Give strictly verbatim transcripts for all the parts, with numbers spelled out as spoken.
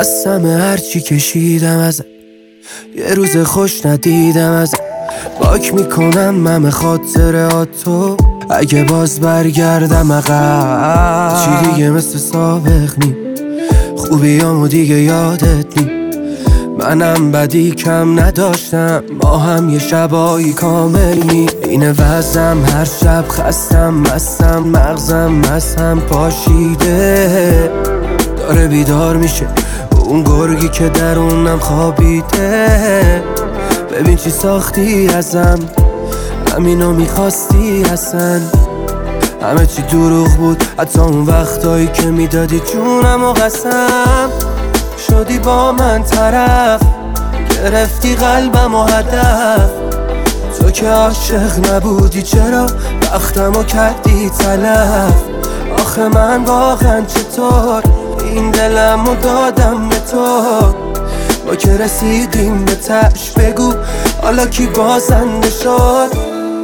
خستم هرچی کشیدم ازت، یه روز خوش ندیدم ازت. پاک میکنم همه خاطراتو، اگه باز برگردم عقب چی دیگه مثل سابق نی، خوبیامو دیگه یادت نی. منم بدی کم نداشتم، ما هم یه شبایی کامل نی. اینه وزم هر شب خستم مستم، مغزم مستم پاشیده داره بیدار میشه اون گرگی که درونم خوابیده. ببین چی ساختی ازم، همینو میخواستی اصلا. همه چی دروغ بود، حتی اون وقتایی که میدادی جونم و قسم. شدی با من طرف، گرفتی قلبم و هدف. تو که عاشق نبودی چرا وقتمو کردی تلف؟ آخه من واقعا چطور این دلمو دادم به تو؟ ما که رسیدیم به تش، بگو حالا کی بازنده شد؟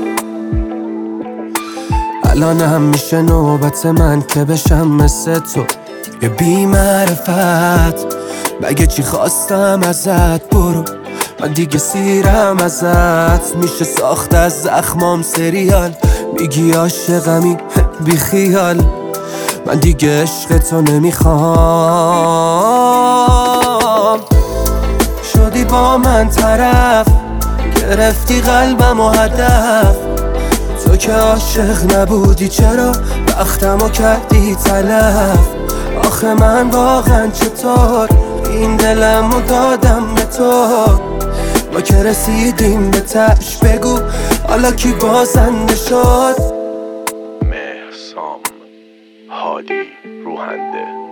الان هم میشه نوبت من که بشم مثل تو یه بی معرفت. مگه چی خواستم ازت؟ برو من دیگه سیرم ازت. میشه ساخت از زخمام سریال، میگی عاشقمی بی خیال. من دیگه عشق تو نمیخوام. شدی با من طرف، گرفتی قلبم و هدف. تو که عاشق نبودی چرا وقتمو کردی تلف؟ آخه من واقعا چطور این دلمو دادم به تو؟ ما که رسیدیم به تش، بگو حالا کی بازنده شد؟ مهرسام هادی روحنده